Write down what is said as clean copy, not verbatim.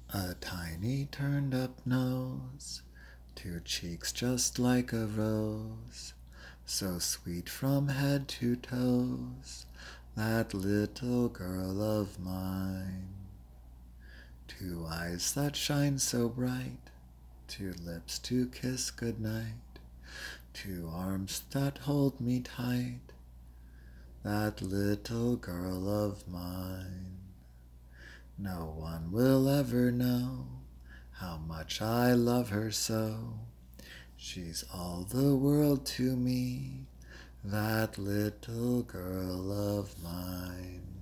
A tiny turned up nose, two cheeks just like a rose, so sweet from head to toes, that little girl of mine. Two eyes that shine so bright, two lips to kiss goodnight, two arms that hold me tight, that little girl of mine. No one will ever know how much I love her so. She's all the world to me, that little girl of mine.